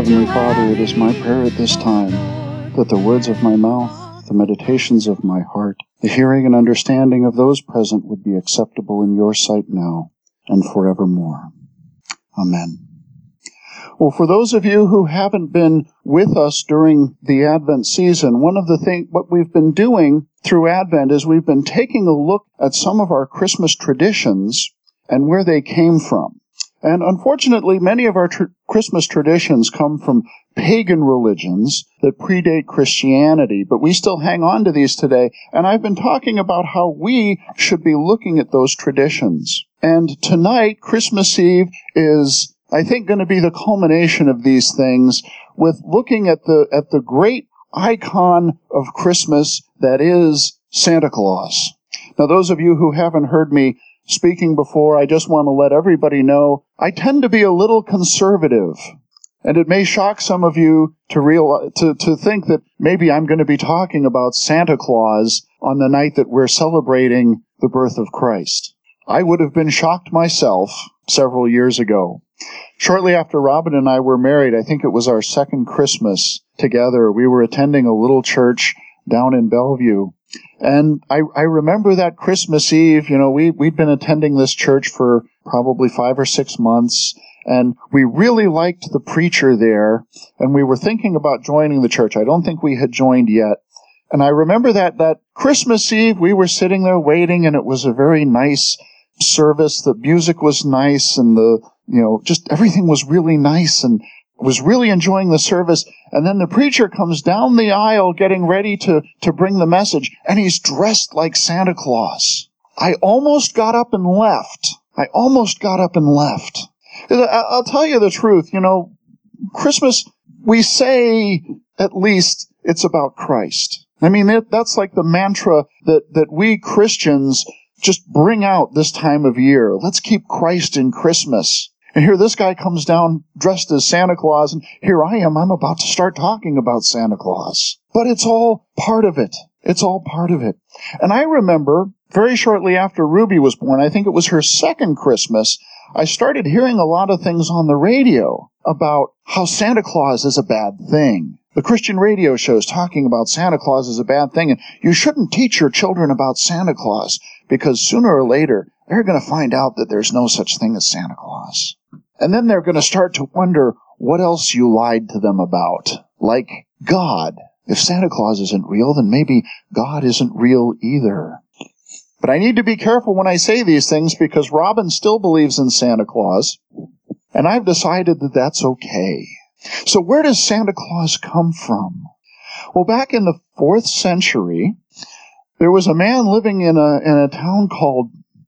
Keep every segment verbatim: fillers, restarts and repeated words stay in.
Heavenly Father, it is my prayer at this time that the words of my mouth, the meditations of my heart, the hearing and understanding of those present would be acceptable in your sight now and forevermore. Amen. Well, for those of you who haven't been with us during the Advent season, one of the things, what we've been doing through Advent is we've been taking a look at some of our Christmas traditions and where they came from. And unfortunately, many of our tr- Christmas traditions come from pagan religions that predate Christianity, but we still hang on to these today. And I've been talking about how we should be looking at those traditions. And tonight, Christmas Eve, is, I think, going to be the culmination of these things with looking at the at the great icon of Christmas that is Santa Claus. Now, those of you who haven't heard me speaking before, I just want to let everybody know I tend to be a little conservative, and it may shock some of you to realize, to, to think that maybe I'm going to be talking about Santa Claus on the night that we're celebrating the birth of Christ. I would have been shocked myself several years ago. Shortly after Robin and I were married, I think it was our second Christmas together, we were attending a little church down in Bellevue. And I, I remember that Christmas Eve, you know, we, we'd been attending this church for probably five or six months, and we really liked the preacher there, and we were thinking about joining the church. I don't think we had joined yet. And I remember that, that Christmas Eve, we were sitting there waiting, and it was a very nice service. The music was nice, and the, you know, just everything was really nice, and was really enjoying the service. And then the preacher comes down the aisle getting ready to, to bring the message, and he's dressed like Santa Claus. I almost got up and left. I almost got up and left. I'll tell you the truth, you know, Christmas, we say at least it's about Christ. I mean, that's like the mantra that, that we Christians just bring out this time of year. Let's keep Christ in Christmas. And here this guy comes down dressed as Santa Claus, and here I am, I'm about to start talking about Santa Claus. But it's all part of it. It's all part of it. And I remember very shortly after Ruby was born, I think it was her second Christmas, I started hearing a lot of things on the radio about how Santa Claus is a bad thing. The Christian radio shows talking about Santa Claus is a bad thing, and you shouldn't teach your children about Santa Claus, because sooner or later, they're going to find out that there's no such thing as Santa Claus. And then they're going to start to wonder what else you lied to them about. Like God. If Santa Claus isn't real, then maybe God isn't real either. But I need to be careful when I say these things, because Robin still believes in Santa Claus, and I've decided that that's okay. So where does Santa Claus come from? Well, back in the fourth century, there was a man living in a, in a town called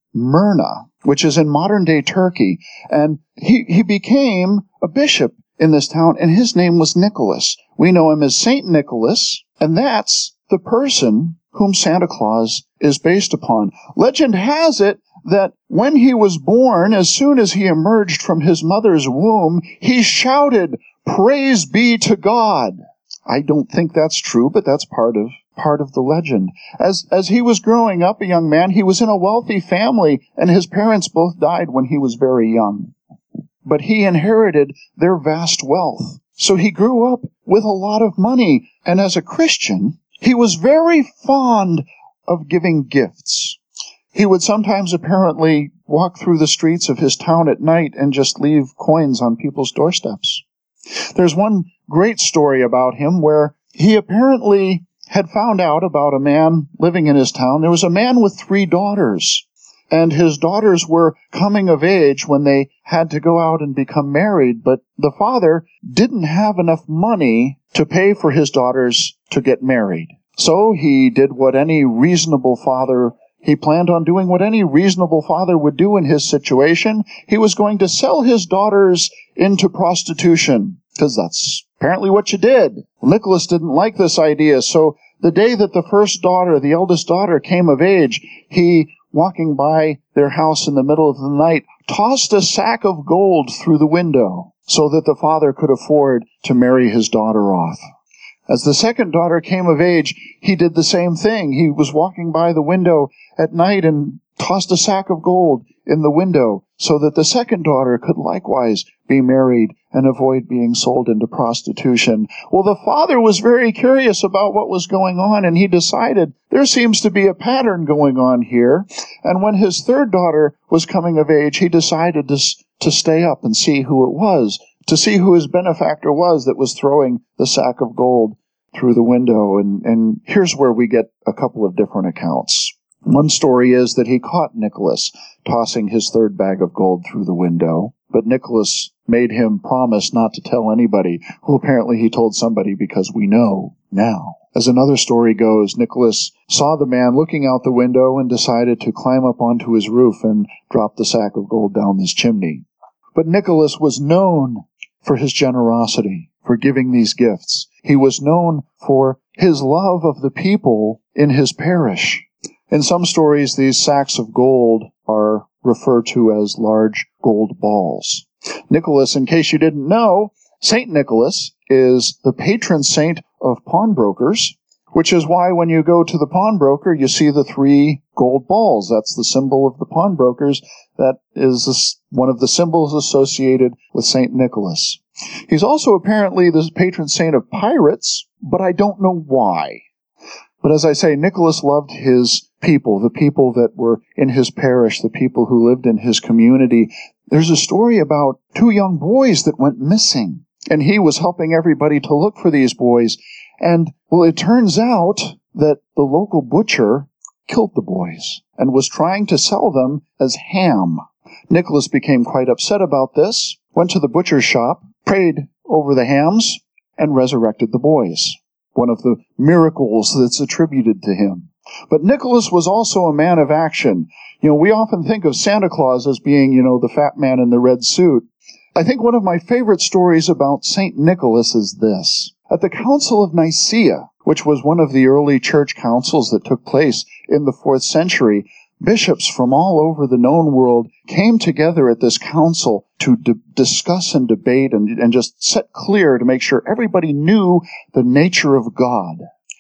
Myrna, which is in modern-day Turkey, and he, he became a bishop in this town, and his name was Nicholas. We know him as Saint Nicholas, and that's the person whom Santa Claus is based upon. Legend has it that when he was born, as soon as he emerged from his mother's womb, he shouted, "Praise be to God." I don't think that's true, but that's part of part of the legend. As as he was growing up, a young man, he was in a wealthy family, and his parents both died when he was very young. But he inherited their vast wealth. So he grew up with a lot of money, and as a Christian, he was very fond of giving gifts. He would sometimes apparently walk through the streets of his town at night and just leave coins on people's doorsteps. There's one great story about him where he apparently had found out about a man living in his town. There was a man with three daughters, and his daughters were coming of age when they had to go out and become married, but the father didn't have enough money to pay for his daughters to get married. So he did what any reasonable father, he planned on doing what any reasonable father would do in his situation. He was going to sell his daughters into prostitution, because that's apparently what you did. Well, Nicholas didn't like this idea, so the day that the first daughter, the eldest daughter, came of age, he, walking by their house in the middle of the night, tossed a sack of gold through the window so that the father could afford to marry his daughter off. As the second daughter came of age, he did the same thing. He was walking by the window at night and tossed a sack of gold in the window so that the second daughter could likewise be married and avoid being sold into prostitution. Well, the father was very curious about what was going on, and he decided there seems to be a pattern going on here. And when his third daughter was coming of age, he decided to, to stay up and see who it was, to see who his benefactor was that was throwing the sack of gold through the window. And, and here's where we get a couple of different accounts. One story is that he caught Nicholas tossing his third bag of gold through the window, but Nicholas made him promise not to tell anybody, who apparently he told somebody because we know now. As another story goes, Nicholas saw the man looking out the window and decided to climb up onto his roof and drop the sack of gold down this chimney. But Nicholas was known for his generosity, for giving these gifts. He was known for his love of the people in his parish. In some stories, these sacks of gold are referred to as large gold balls. Nicholas, in case you didn't know, Saint Nicholas is the patron saint of pawnbrokers, which is why when you go to the pawnbroker, you see the three gold balls. That's the symbol of the pawnbrokers. That is one of the symbols associated with Saint Nicholas. He's also apparently the patron saint of pirates, but I don't know why. But as I say, Nicholas loved his people, the people that were in his parish, the people who lived in his community. There's a story about two young boys that went missing, and he was helping everybody to look for these boys. And, well, it turns out that the local butcher killed the boys and was trying to sell them as ham. Nicholas became quite upset about this, went to the butcher's shop, prayed over the hams, and resurrected the boys. One of the miracles that's attributed to him. But Nicholas was also a man of action. You know, we often think of Santa Claus as being, you know, the fat man in the red suit. I think one of my favorite stories about Saint Nicholas is this. At the Council of Nicaea, which was one of the early church councils that took place in the fourth century, bishops from all over the known world came together at this council to d- discuss and debate and, and just set clear to make sure everybody knew the nature of God.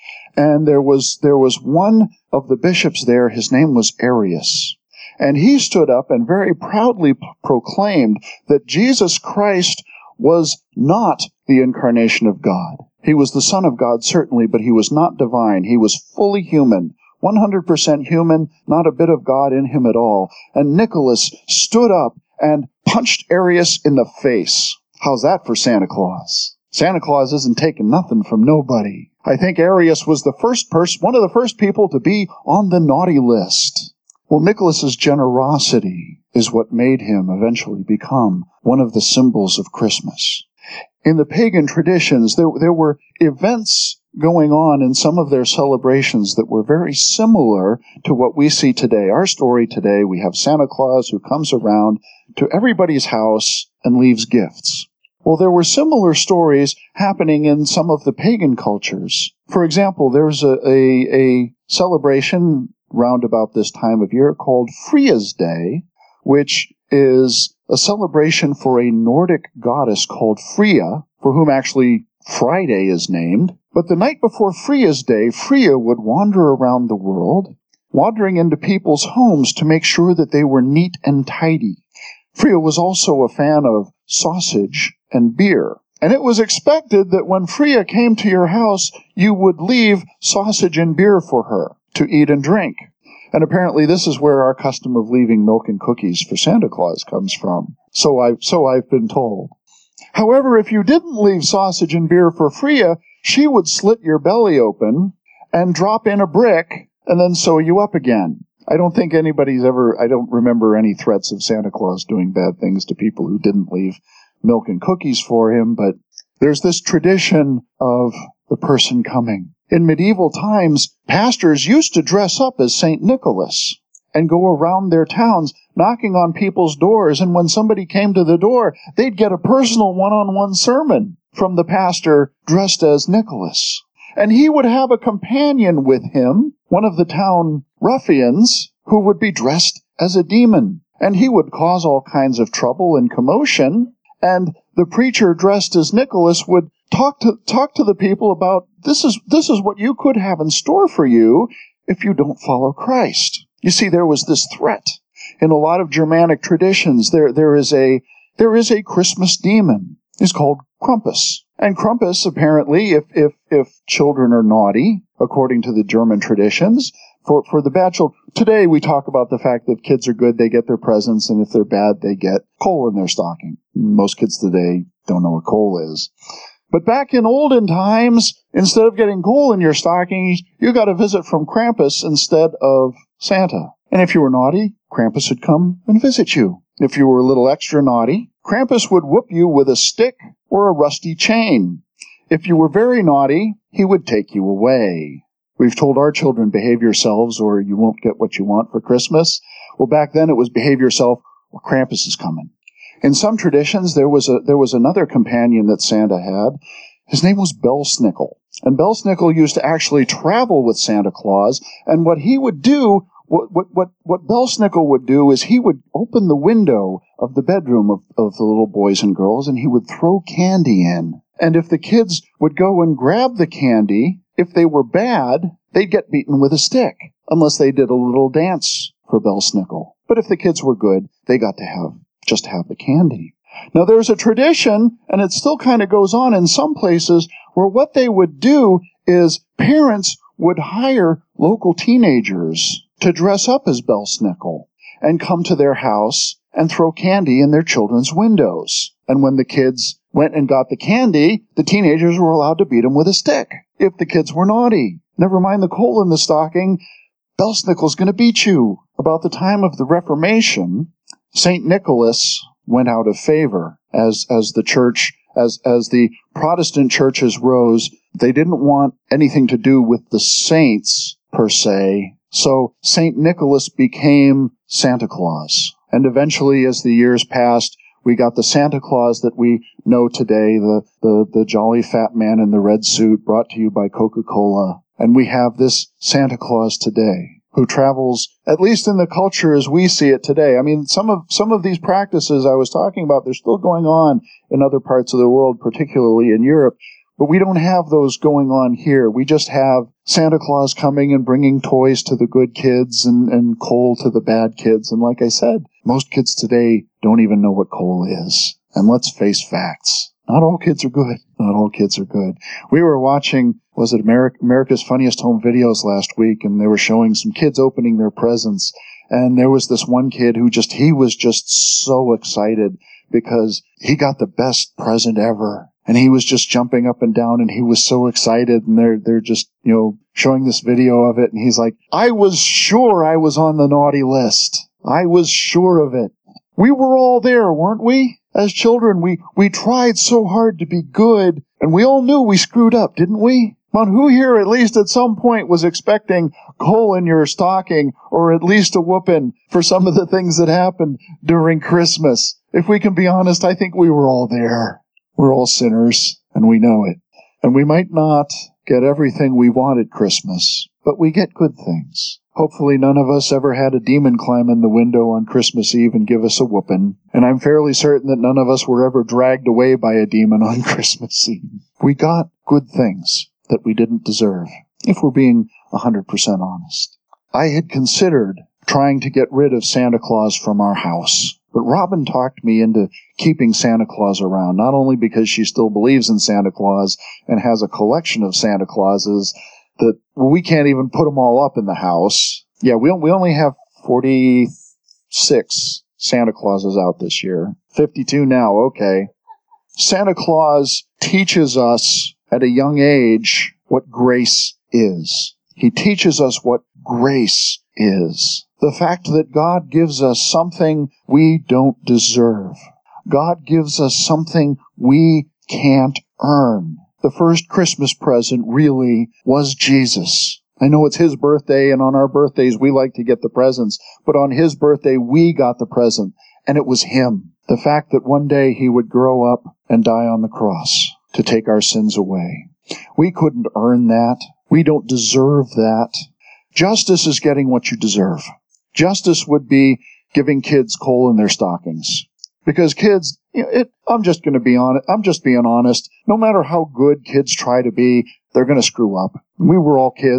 And there was there was one of the bishops there, his name was Arius. And he stood up and very proudly p- proclaimed that Jesus Christ was not the incarnation of God. He was the Son of God, certainly, but he was not divine. He was fully human. one hundred percent human, not a bit of God in him at all. And Nicholas stood up and punched Arius in the face. How's that for Santa Claus? Santa Claus isn't taking nothing from nobody. I think Arius was the first person, one of the first people to be on the naughty list. Well, Nicholas's generosity is what made him eventually become one of the symbols of Christmas. In the pagan traditions, there, there were events going on in some of their celebrations that were very similar to what we see today. Our story today, we have Santa Claus who comes around to everybody's house and leaves gifts. Well, there were similar stories happening in some of the pagan cultures. For example, there's a, a, a celebration round about this time of year called Freya's Day, which is a celebration for a Nordic goddess called Freya, for whom actually Friday is named. But the night before Freya's Day, Freya would wander around the world, wandering into people's homes to make sure that they were neat and tidy. Freya was also a fan of sausage and beer. And it was expected that when Freya came to your house, you would leave sausage and beer for her to eat and drink. And apparently this is where our custom of leaving milk and cookies for Santa Claus comes from. So I've, so I've been told. However, if you didn't leave sausage and beer for Freya, she would slit your belly open and drop in a brick and then sew you up again. I don't think anybody's ever, I don't remember any threats of Santa Claus doing bad things to people who didn't leave milk and cookies for him, but there's this tradition of the person coming. In medieval times, pastors used to dress up as Saint Nicholas and go around their towns knocking on people's doors, and when somebody came to the door, they'd get a personal one-on-one sermon from the pastor dressed as Nicholas. And he would have a companion with him, one of the town ruffians, who would be dressed as a demon. And he would cause all kinds of trouble and commotion, and the preacher dressed as Nicholas would talk to talk to the people about this is this is what you could have in store for you if you don't follow Christ. You see, there was this threat. in a lot of Germanic traditions, there there is a there is a Christmas demon. It's called Krampus. And Krampus, apparently, if if if children are naughty, according to the German traditions, for for the bad children, today we talk about the fact that if kids are good, they get their presents, and if they're bad, they get coal in their stocking. Most kids today don't know what coal is. But back in olden times, instead of getting coal in your stocking, you got a visit from Krampus instead of Santa. And if you were naughty, Krampus would come and visit you. If you were a little extra naughty, Krampus would whoop you with a stick or a rusty chain. If you were very naughty, he would take you away. We've told our children, behave yourselves or you won't get what you want for Christmas. Well, back then it was behave yourself or Krampus is coming. In some traditions, there was a there was another companion that Santa had. His name was Belsnickel. And Belsnickel used to actually travel with Santa Claus. And what he would do, what what what, what Belsnickel would do is he would open the window of the bedroom of, of the little boys and girls, and he would throw candy in. And if the kids would go and grab the candy, if they were bad, they'd get beaten with a stick, unless they did a little dance for Belsnickel. But if the kids were good, they got to have just have the candy. Now, there's a tradition, and it still kind of goes on in some places, where what they would do is parents would hire local teenagers to dress up as Belsnickel and come to their house and throw candy in their children's windows. And when the kids went and got the candy, the teenagers were allowed to beat them with a stick if the kids were naughty. Never mind the coal in the stocking, Belsnickel's going to beat you. About the time of the Reformation, Saint Nicholas went out of favor as as the church, as as the Protestant churches rose. They didn't want anything to do with the saints, per se. So Saint Nicholas became Santa Claus. And eventually, as the years passed, we got the Santa Claus that we know today, the, the, the jolly fat man in the red suit, brought to you by Coca-Cola. And we have this Santa Claus today, who travels, at least in the culture as we see it today. I mean, some of some of these practices I was talking about, they're still going on in other parts of the world, particularly in Europe. But we don't have those going on here. We just have Santa Claus coming and bringing toys to the good kids and, and coal to the bad kids. And like I said, most kids today don't even know what coal is. And let's face facts. Not all kids are good. Not all kids are good. We were watching, was it America, America's Funniest Home Videos last week, and they were showing some kids opening their presents. And there was this one kid who just, he was just so excited because he got the best present ever. And he was just jumping up and down, and he was so excited, and they're, they're just, you know, showing this video of it, and he's like, I was sure I was on the naughty list. I was sure of it. We were all there, weren't we? As children, we, we tried so hard to be good, and we all knew we screwed up, didn't we? Well, who here, at least at some point, was expecting coal in your stocking, or at least a whooping for some of the things that happened during Christmas? If we can be honest, I think we were all there. We're all sinners, and we know it. And we might not get everything we want at Christmas, but we get good things. Hopefully none of us ever had a demon climb in the window on Christmas Eve and give us a whooping. And I'm fairly certain that none of us were ever dragged away by a demon on Christmas Eve. We got good things that we didn't deserve, if we're being one hundred percent honest. I had considered trying to get rid of Santa Claus from our house. But Robin talked me into keeping Santa Claus around, not only because she still believes in Santa Claus and has a collection of Santa Clauses that well, we can't even put them all up in the house. Yeah, we we only have forty-six Santa Clauses out this year. fifty-two now, okay. Santa Claus teaches us at a young age what grace is. He teaches us what grace is. The fact that God gives us something we don't deserve. God gives us something we can't earn. The first Christmas present really was Jesus. I know it's his birthday, and on our birthdays we like to get the presents, but on his birthday we got the present, and it was him. The fact that one day he would grow up and die on the cross to take our sins away. We couldn't earn that. We don't deserve that. Justice is getting what you deserve. Justice would be giving kids coal in their stockings. Because kids, you know, it, I'm just going to be honest. I'm just being honest. No matter how good kids try to be, they're going to screw up. We were all kids.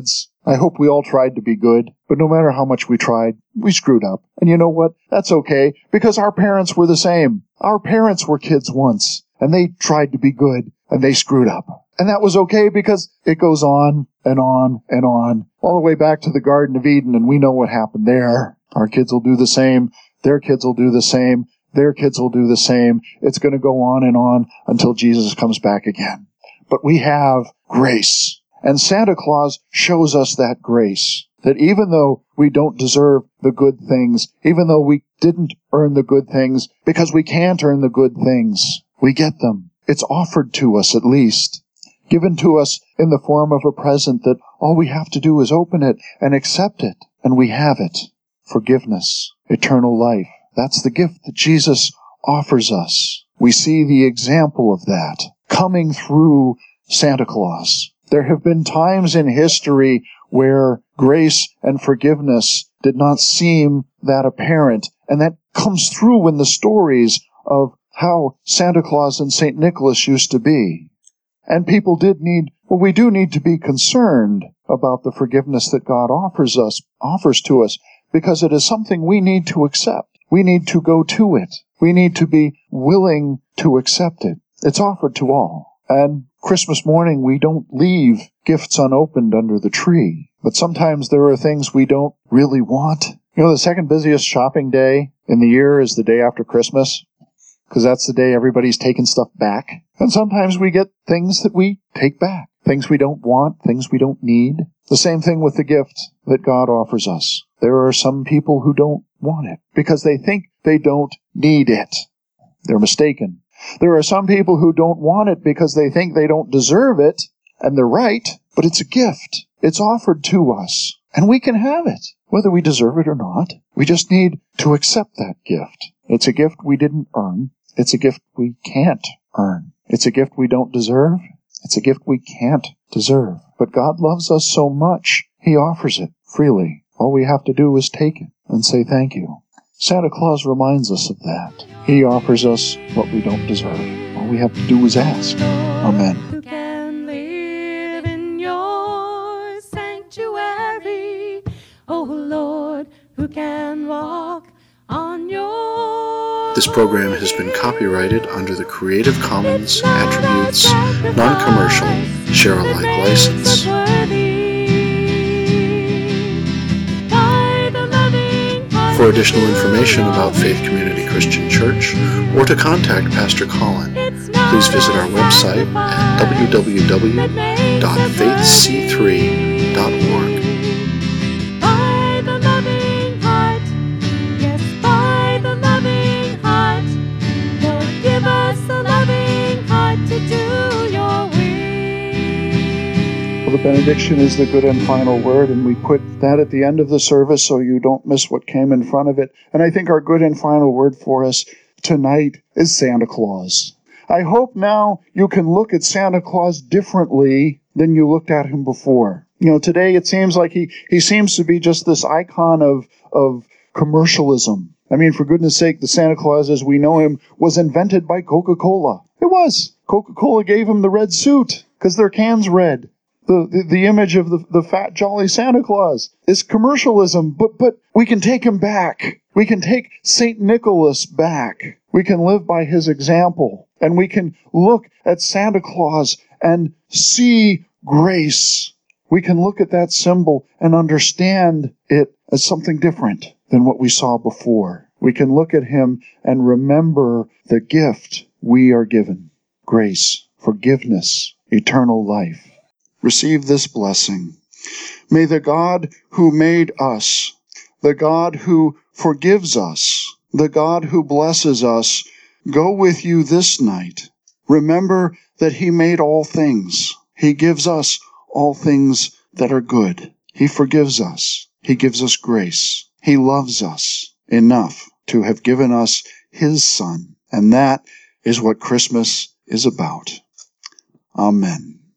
I hope we all tried to be good, but no matter how much we tried, we screwed up. And you know what? That's okay, because our parents were the same. Our parents were kids once, and they tried to be good, and they screwed up. And that was okay because it goes on and on and on, all the way back to the Garden of Eden, and we know what happened there. Our kids will do the same. Their kids will do the same. Their kids will do the same. It's going to go on and on until Jesus comes back again. But we have grace. And Santa Claus shows us that grace. That even though we don't deserve the good things, even though we didn't earn the good things, because we can't earn the good things, we get them. It's offered to us at least. Given to us in the form of a present that all we have to do is open it and accept it. And we have it. Forgiveness. Eternal life. That's the gift that Jesus offers us. We see the example of that coming through Santa Claus. There have been times in history where grace and forgiveness did not seem that apparent, and that comes through in the stories of how Santa Claus and Saint Nicholas used to be. And people did need, well, we do need to be concerned about the forgiveness that God offers us, offers to us, because it is something we need to accept. We need to go to it. We need to be willing to accept it. It's offered to all. And Christmas morning, we don't leave gifts unopened under the tree. But sometimes there are things we don't really want. You know, the second busiest shopping day in the year is the day after Christmas, because that's the day everybody's taking stuff back. And sometimes we get things that we take back, things we don't want, things we don't need. The same thing with the gift that God offers us. There are some people who don't want it because they think they don't need it. They're mistaken. There are some people who don't want it because they think they don't deserve it, and they're right, but it's a gift. It's offered to us, and we can have it, whether we deserve it or not. We just need to accept that gift. It's a gift we didn't earn. It's a gift we can't earn. It's a gift we don't deserve. It's a gift we can't deserve. But God loves us so much, He offers it freely. All we have to do is take it and say thank you. Santa Claus reminds us of that. He offers us what we don't deserve. All we have to do is ask. Amen. Who can live in your sanctuary? Oh Lord, who can walk on your... This program has been copyrighted under the Creative Commons Attributes Non-Commercial Share-alike license. For additional information about Faith Community Christian Church, or to contact Pastor Colin, please visit our website at w w w dot faith c three dot org. By the loving heart, yes, by the loving heart, Lord, give us a loving heart to do your will. Well, the benediction is the good and final word, and we put that at the end of the service so you don't miss what came in front of it. And I think our good and final word for us tonight is Santa Claus. I hope now you can look at Santa Claus differently than you looked at him before. You know, today it seems like he, he seems to be just this icon of, of commercialism. I mean, for goodness sake, the Santa Claus as we know him was invented by Coca-Cola. It was. Coca-Cola gave him the red suit because their can's red. The, the the image of the, the fat, jolly Santa Claus is commercialism, but but we can take him back. We can take Saint Nicholas back. We can live by his example, and we can look at Santa Claus and see grace. We can look at that symbol and understand it as something different than what we saw before. We can look at him and remember the gift we are given: grace, forgiveness, eternal life. Receive this blessing. May the God who made us, the God who forgives us, the God who blesses us, go with you this night. Remember that He made all things. He gives us all things that are good. He forgives us. He gives us grace. He loves us enough to have given us His Son. And that is what Christmas is about. Amen.